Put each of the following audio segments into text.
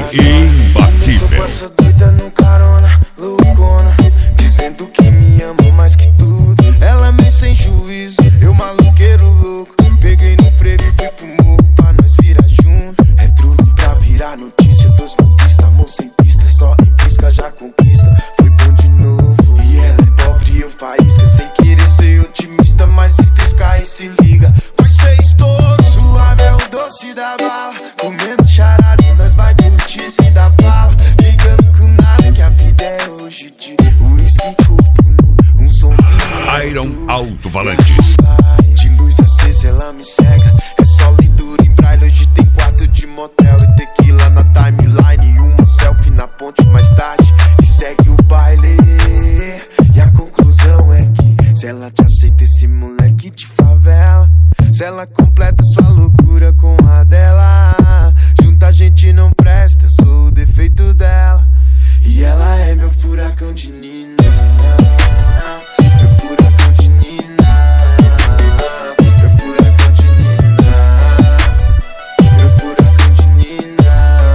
imbatível. Essa doida no carona, loucona, dizendo que me ama mais que tudo. Ela meio sem juízo, eu maluqueiro louco. Peguei no frevo e fui pro morro pra nós virar junto. É truque pra virar notícia, dois conquista, amor sem pista, só em pisca já conquista. Foi bom de novo. E ela é pobre e eu faísca, sem querer ser otimista, mas se triscar e se liga, vai ser estouro. Suave é o doce da bala, comendo charada e nós vai curtir sem dar bala. Ligando com nada que a vida é hoje de uísque, corpo nu, um sonzinho. Iron Alto-Falantes. De luz acesa ela me cega, é só leitura em braille. Hoje tem quarto de motel e tequila na timeline, e uma selfie na ponte mais tarde e segue o baile. E a conclusão é que se ela te aceita, esse moleque de favela, se ela completa sua loucura com a dela, junta a gente não presta, eu sou o defeito dela. E ela é meu furacão de Nina, meu furacão de Nina, meu furacão de Nina, meu furacão de Nina,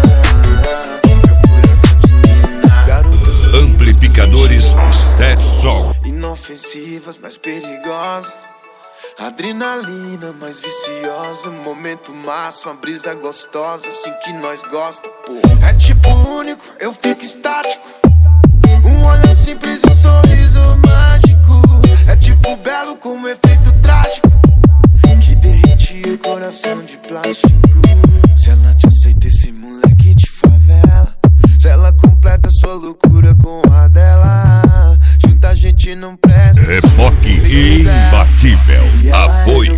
meu furacão de Nina. Garotas Amplificadores Stetson. inofensivas, mas perigosas. Adrenalina mais viciosa, momento massa, uma brisa gostosa, assim que nós gosta, pô. É tipo único, eu fico estático. Um olhar simples e um sorriso mágico. É tipo belo com um efeito trágico, que derrete o coração de plástico. Se ela te aceita, esse moleque de favela, se ela completa sua loucura com a dela, junta a gente não presta. Reboque imbatível. Apoio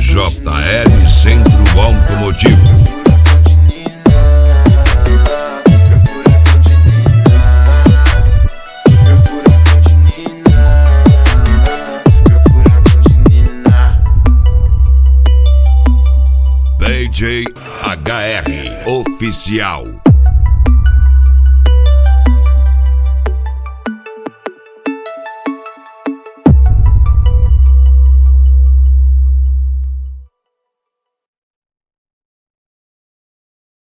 JL Centro Automotivo. DJ HR Oficial.